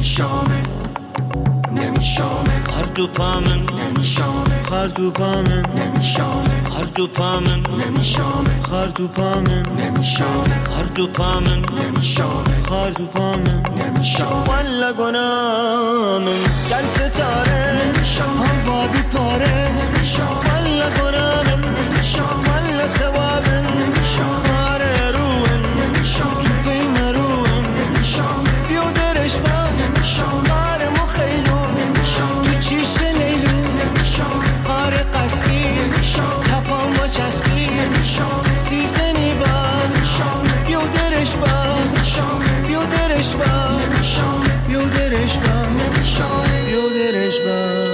نمیشامه خردو پامن نمیشامه خردو پامن نمیشامه خردو پامن نمیشامه خردو پامن نمیشامه خردو پامن نمیشامه خردو پامن نمیشامه ولا گنامن گر ستاره نمیشامه هوا بی پاره نمیشامه ولا گنامن نمیشامه ولا ثوابن نمیشامه خاره روحن نمیشامه تو پیم روحن نمیشامه بیودرش من نمیشامه خاره مخیلو تو چیش لیلو خار قصبی تپان با چسبی سیزنی با بیودرش با بیودرش با بیودرش با بیودرش با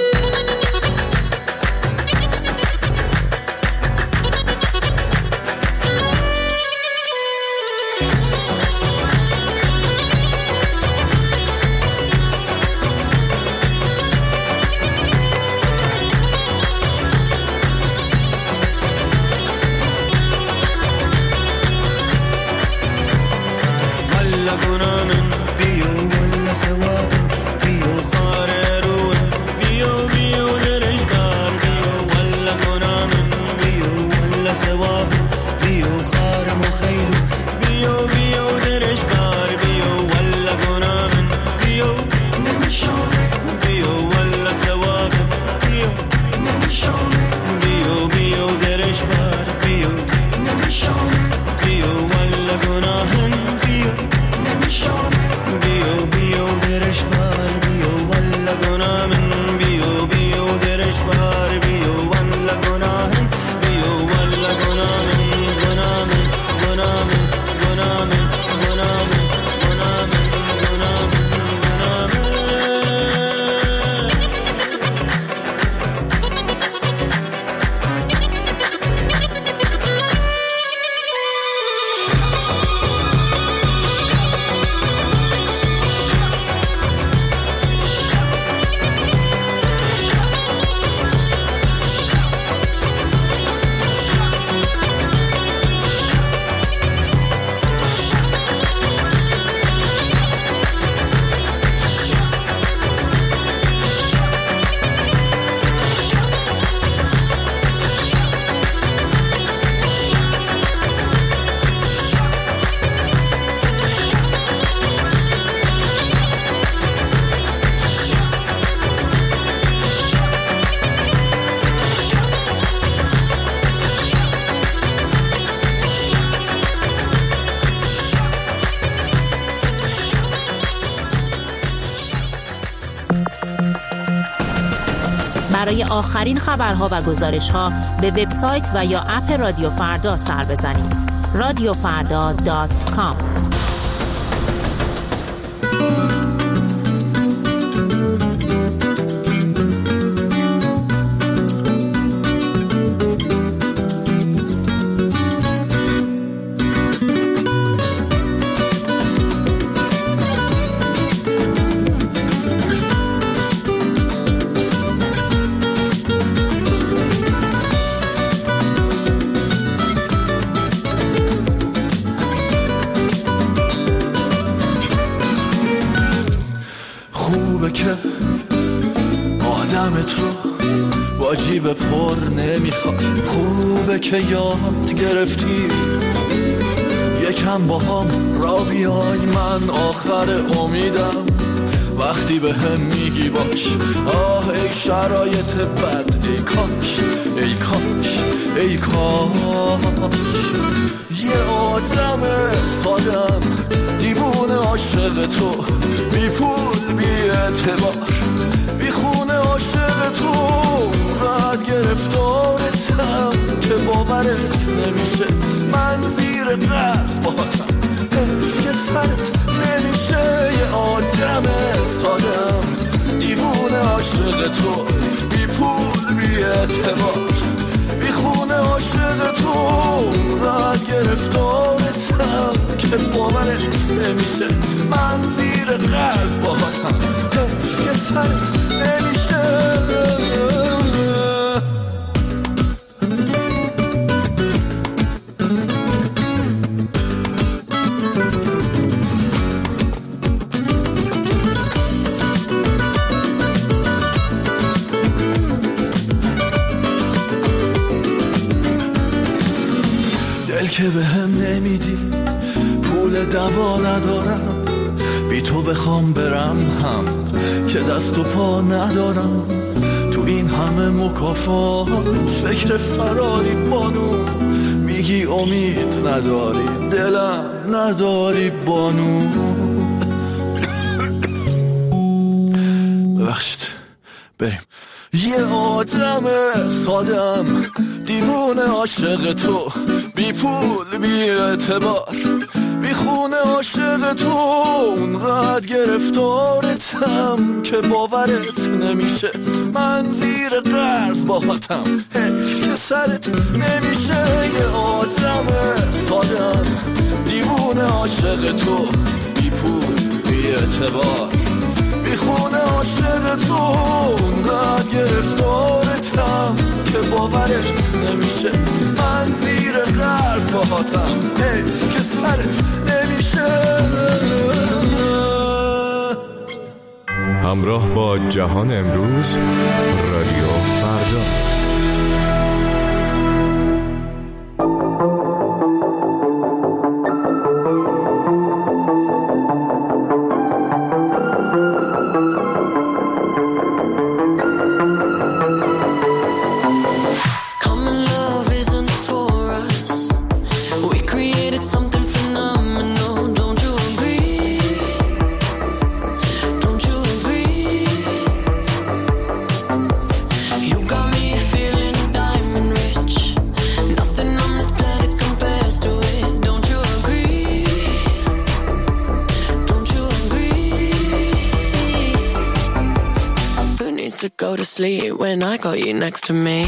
برای آخرین خبرها و گزارش‌ها به وبسایت و یا اپ رادیو فردا سر بزنید. radiofarda.com جیب پر نمیخواد. خوبه که یاد گرفتی یکم با هم را بیای، من آخر امیدم وقتی به هم میگی باش. آه ای شرایط بد، ای کاش ای کاش ای کاش یه آدم سادم دیوونه عاشق تو، بی پول بی اعتبار بی خونه عاشق تو، بعد گرفتارتم که باورت نمیشه، من زیر قرض باهاتم که سرت نمیشه. یه آدم سادم دیوونه عاشق تو، بی پول بی اعتبار بی خونه عاشق تو، بعد گرفتارتم که باورت نمیشه، من زیر قرض باهاتم که سرت نمیشه. نمیدی، پول دوا ندارم، بی تو بخوام برم هم که دست و پا ندارم. تو این همه مکافات فکر فراری بانو، میگی امید نداری، دلم نداری بانو. ببخشید بریم. یه آدم سادم دیوونه عاشق تو، بی پول بی اعتبار بی خونه عاشق تو، اونقدر گرفتارتم که باورت نمیشه، من زیر قرض باهاتم حیف که سرت نمیشه. یه آدم سادم دیوونه عاشق تو، بی پول بی اعتبار بی خونه عاشق تو، اونقدر گرفتارتم که باورت نمیشه، من زیر قرض باهاتم حیف که سرت نمیشه. همراه با جهان امروز، رادیو فردا. To go to sleep when I got you next to me.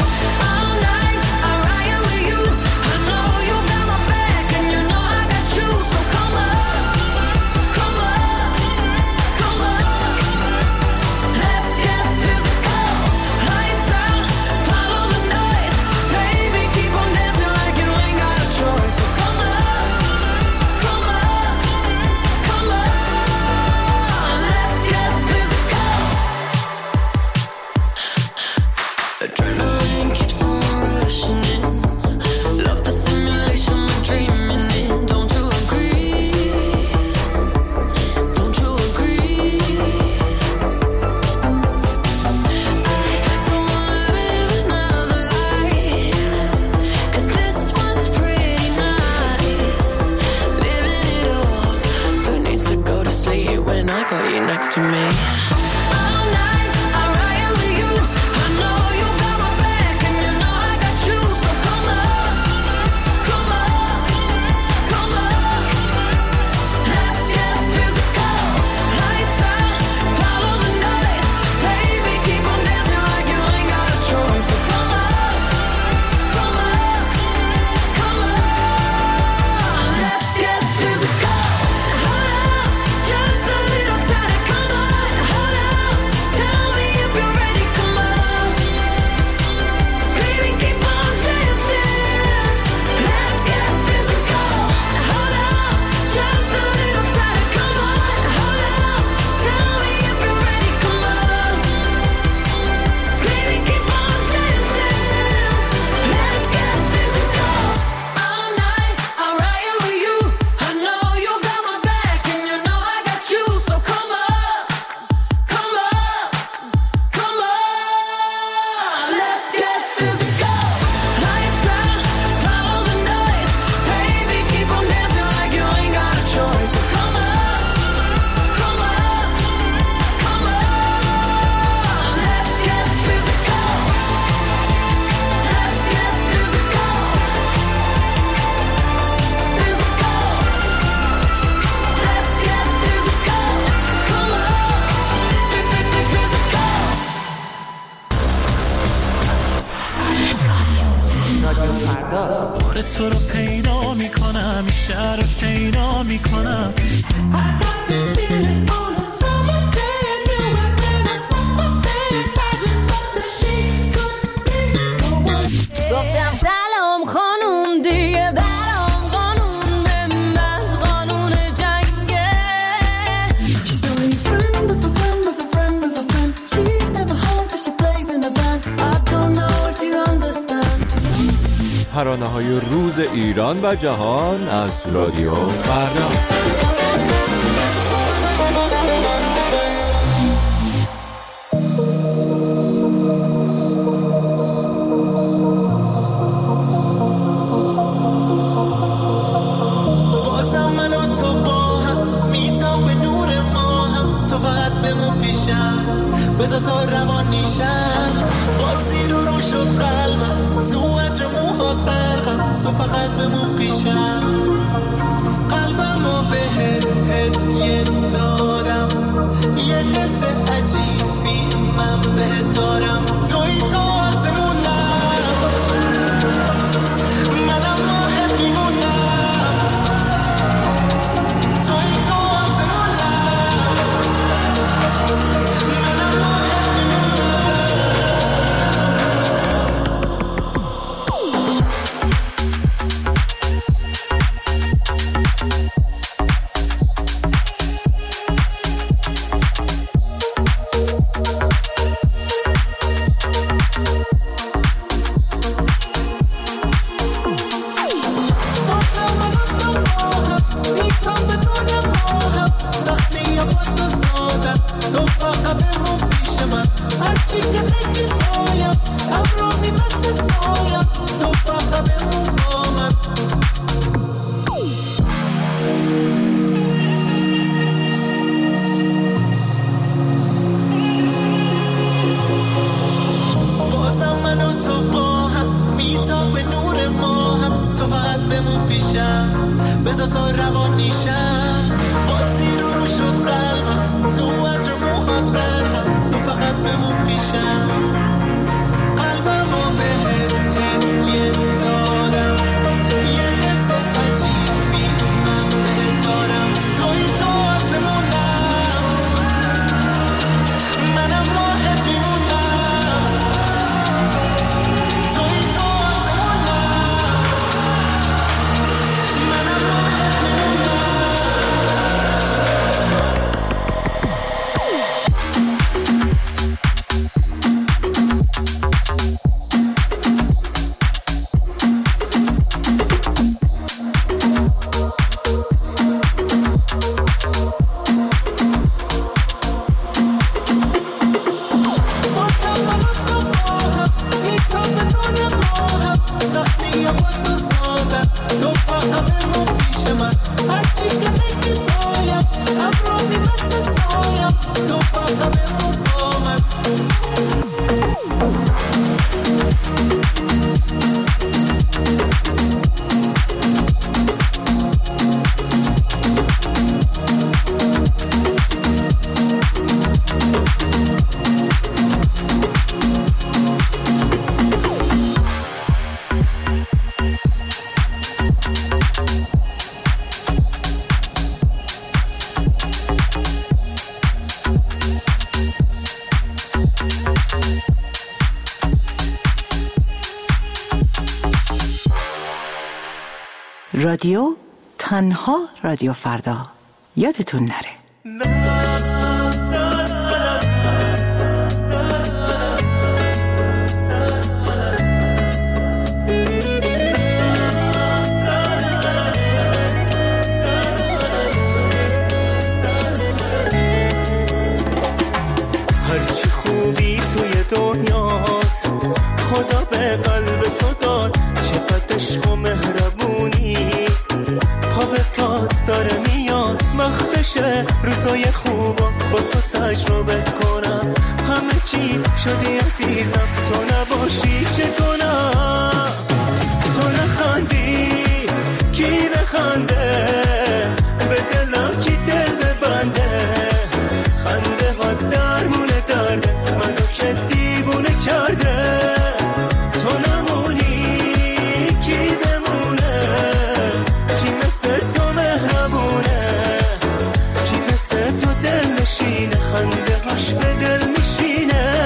تو رو پیدا میکنم، این شهر رو شیدا میکنم. گفتم سلام خانوم دیگه برام قانون بمبست، قانون جنگه. She's only a friend with a friend with a friend with a friend. She's never home but she plays in a band. I don't know if you understand. ترانه‌های روز ایران و جهان از رادیو فردا. بذار تا روان نیشم بازی رو شد قلبم تو عطر موهات غرقم تو فقط بمون پیشم قلبم رو بهت هدیه دادم یه حس عجیبی من بهت دارم توی تو آسمونم منم ماه میمونم توی تو بذار تا روان نیشم بازی رو شد قلبم تو عطر موهات غرقم تو فقط بمون پیشم قلبم رو بهت هدیه دادم یه حس عجیبی من بهت دارم توی تو آسمونم منم ماه میمونم توی تو رادیو تنها رادیو فردا یادتون نره. هرچی خوبی توی دنیاست خدا به قلب تو داد چقدر عشق و مهربونی پا به پات داره میاد وقتشه روزای خوبا با تو تجربه کنم همه چی شدی عزیزم تو نباشی چه کنم تو نخندی کی بخنده به دلم کی دل ببنده خنده ها درمونه درده منو که دیوونه کرده تو نمونی کی بمونه کی مثل تو مهربونه کی مثل تو دل نشینه خنده هاش به دل میشینه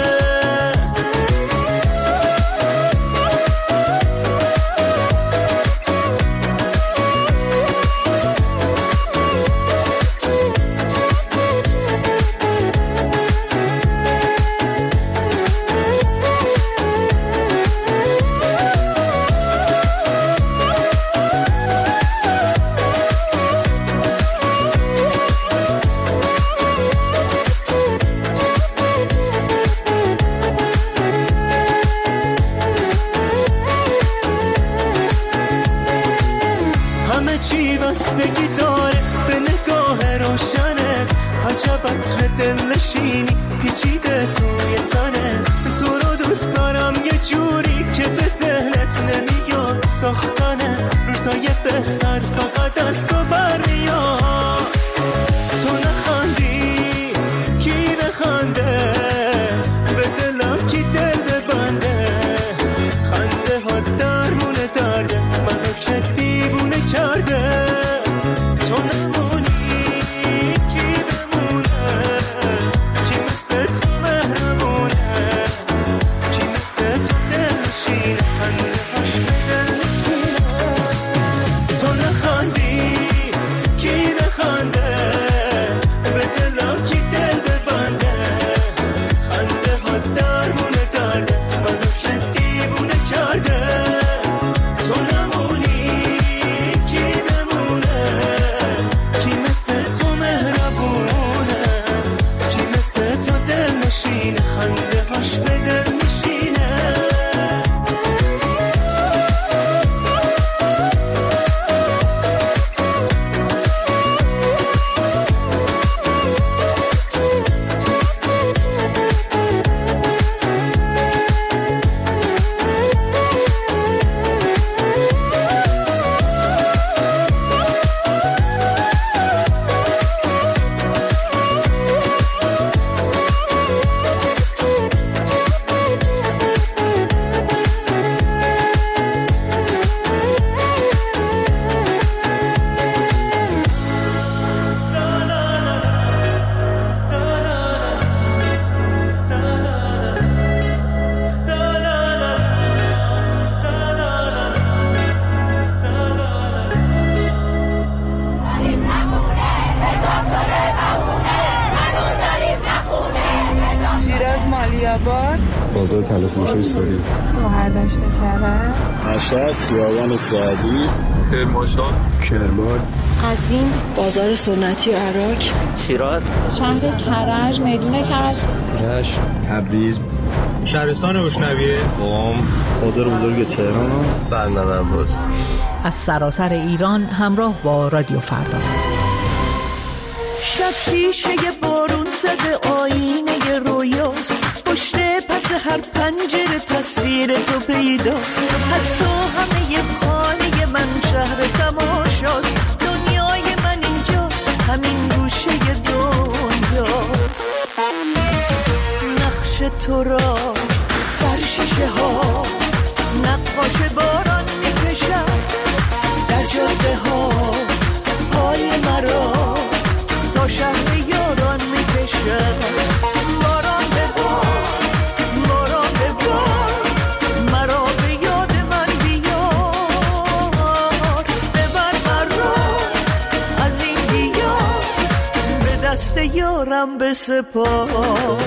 بستگی داره به نگاه روشنه، عجب عطر دلنشینی پیچیده توی تنه. تو رو دوست دارم یه جوری که به ذهنت نمیاد، ساختنه روزای بهتر فقط از تو برمیاد. تو نخندی کی بخنده، به دلم کی دل ببنده، خنده ها درمون درده منو که دیوونه کرده. تو نمونی کی بمونه، کی مثل تو مهرمونه، کی مثل تو دلشینه، خنده هاش به دل نشینه. تو نخندی کی بخنده، به دلم کی دل ببنده، خنده ها درمونه درده منو که دیوونه کرده. تو نمونی کی بمونه، کی مثل تو مهربونه، کی مثل تو دل نشینه، خنده هاش به دل نشینه. بازار تلفروشی سوری، گوهردشت کرد، مشهد، خیابان سعدی، کرمانشاه، کرمان، قزوین، بازار سنتی عراق، شیراز، شهر کرج، میدون کرج، رشت، تبریز، شهرستان روشنویه، قم، بازار بزرگ تهران، بندر عباس. از سراسر ایران همراه با رادیو فردا. شب شیشه بارون زده آینه رویاست، پشت پس هر پنجره تصویر تو پیداست. از تو همه خانه من شهر تماشاست، دنیای من اینجاست، همین گوشه دنیاست. نقش تو را بر شیشه ها نقاش باران میکشد، در جاده ها پای مرا تا شهر یاران میکشد. باران ببار، باران ببار، مرا به یاد من بیار، ببر مرا از این دیار، به دست یارم بسپار.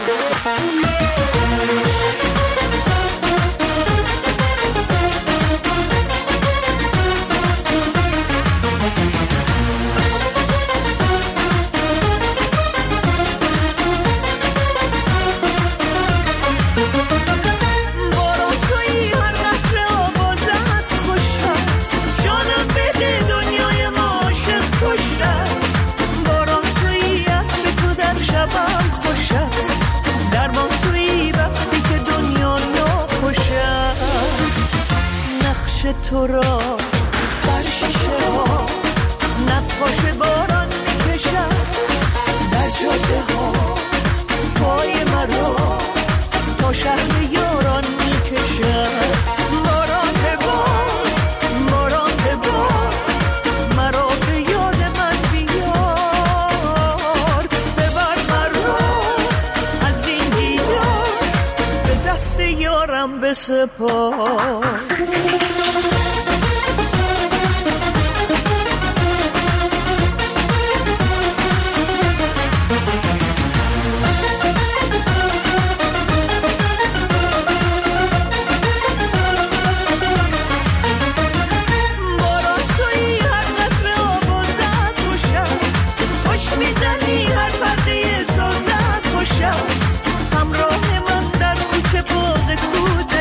تو را بر شیشه ها نقاش باران میکشد، در جاده ها پای مرا تا شهر یاران میکشد. باران ببار، باران ببار، مرا به یاد من بیار، ببر مرا از این دیار، به دست یارم بسپار.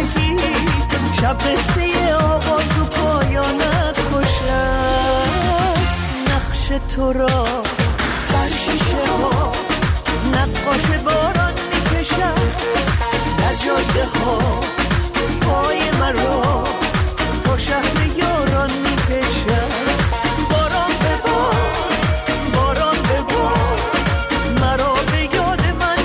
شب قصه آغاز و پایانت خوش است. تو را بر شیشه ها نقاش باران میکشد در جاده ها پای مرا با شهر یاران میکشد باران ببار باران ببار مرا به یاد من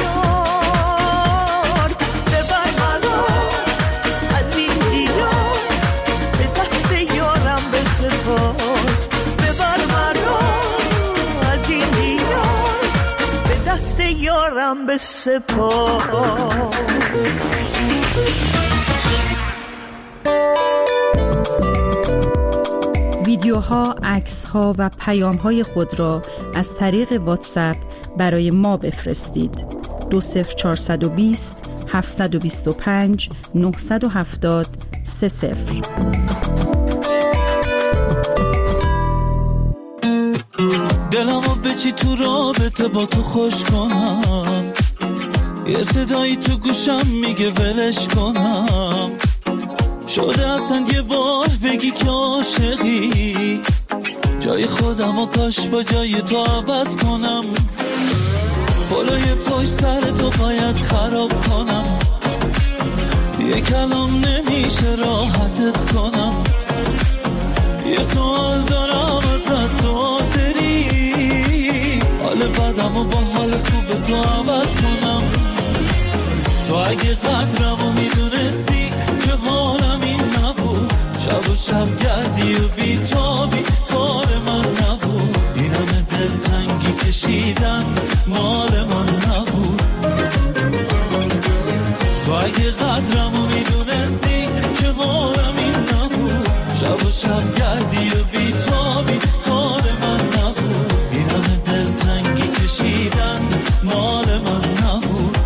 بیار ببر مرا از این دیار به دست یارم بسپار ببر مرا از این دیار به دست یارم بسپار. ویدیوها، عکس‌ها و پیام‌های خود را از طریق واتساپ برای ما بفرستید. 20420 725 970 30. دلمو بچی تو رابطه با تو خوش کنم، یه صدایی تو گوشم میگه ولش کنم، شده اصلا یه بار بگی که عاشقی، جای خودمو کاش با جای تو عوض کنم، پلوی پشت سر تو باید خراب کنم، یه کلام نمیشه راحتت کنم، یه سوال دارم ازت تو حاضری، حال بدمو با حال خوب تو عوض کنم، تو اگه قدرمو میدونستی که حالم این نبود، شب و شب گردی و بیتابی کار من نبود، این همه دلتنگی کشیدن مال من نبود، تو اگه قدرمو میدونستی که حالم این نبود، شب و شب گردی و بیتابی کار من نبود، این همه دلتنگی کشیدن مال من نبود.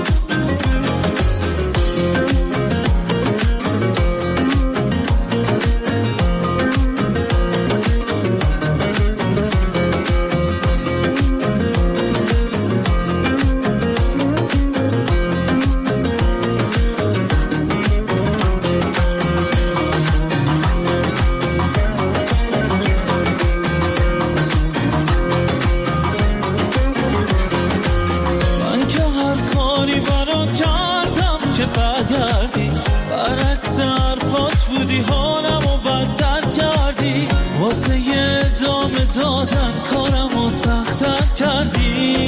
برعکس حرفات بودی حالمو بدتر کردی، واسه یه ادامه دادن کارمو سخت‌تر کردی،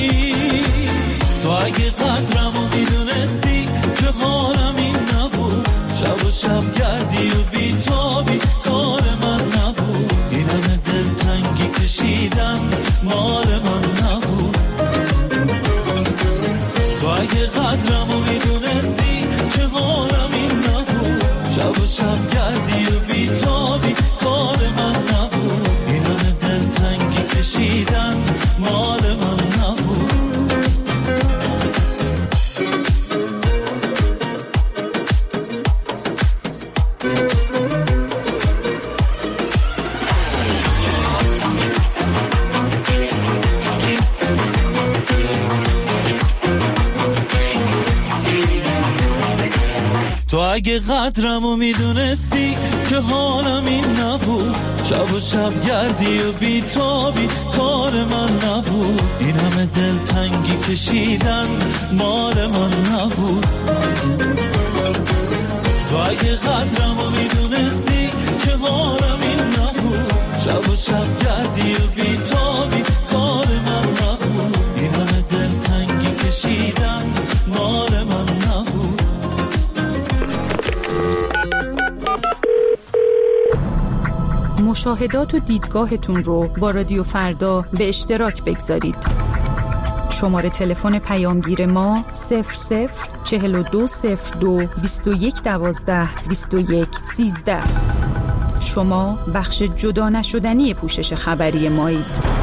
تو اگه قدرمو میدونستی که حالم این نبود، شب و شب گردی و بیتابی کار من نبود، این همه دلتنگی کشیدم مال من نبود، تو اگه قدرمو میدونستی که حالم این نبود، شب و شب گردی و بیتابی کار من نبود، این همه دلتنگی کشیدن مال من نبود. تو اگه قدرمو میدونستی که حالم این نبود، شب و شب گردی و بیتابی کار من نبود، این همه دلتنگی کشیدن مال من نبود، تو اگه قدرمو میدونستی که حالم این نبود، شب و شب گردی و بیتابی کار من نبود، این همه دلتنگی کشیدن مال من نبود. مشاهدات و دیدگاهتون رو با رادیو فردا به اشتراک بگذارید. شماره تلفن پیامگیر ما 004202 2112 2113. شما بخش جدا نشدنی پوشش خبری مایید.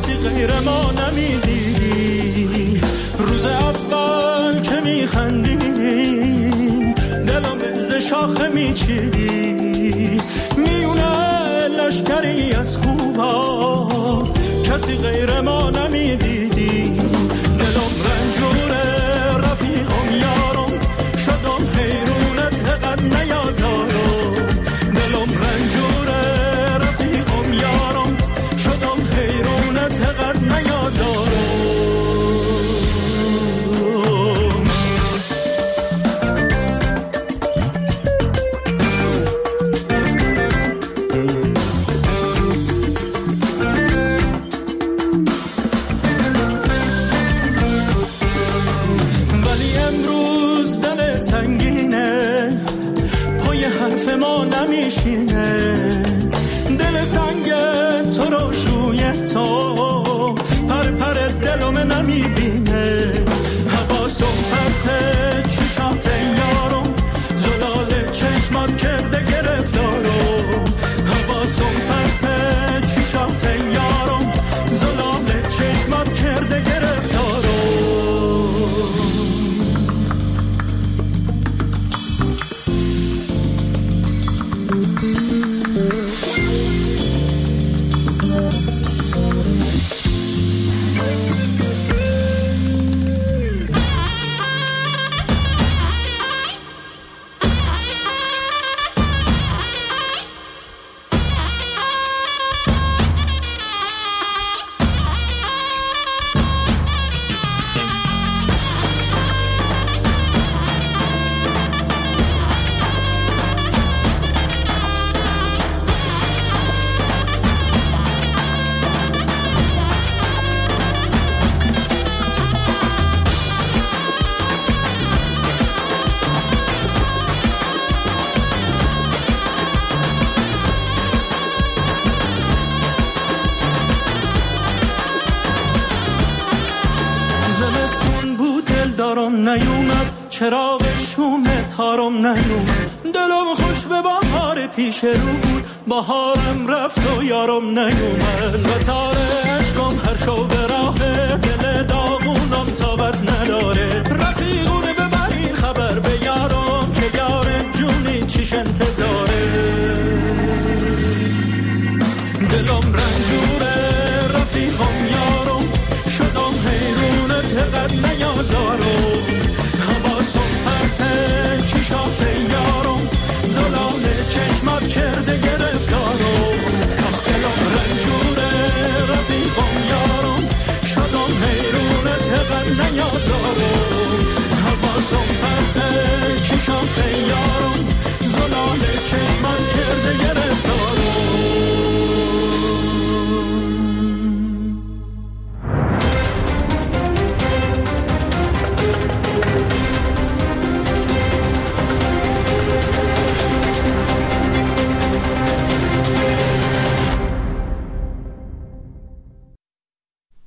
کسی غیر ما نمیدیدی. روز اول که میخندیدیم دلم ز شاخه میچیدی. میونه لشکری از خوبا کسی غیر ما نمیدیدی. دلم رنجوره رفیقم یارم شدم حیرونت قد نیازارم. دلم رنجوره رفیقم یارم شدم حیرونت قد نیازارم. دل سنگ تو روش روی تو پر پر دلم نمیبینه. حواسم پرته چشات یارم زلال چشمات کرده گرفتارم. حواسم پرته چشات یارم زلال چشمات کرده گرفتارم. نیومد چراغ شوم تارم نیومد. دلم خوش به بهار پیش رو بود بهارم رفت و یارم نیومد. و تار عشقم هر شب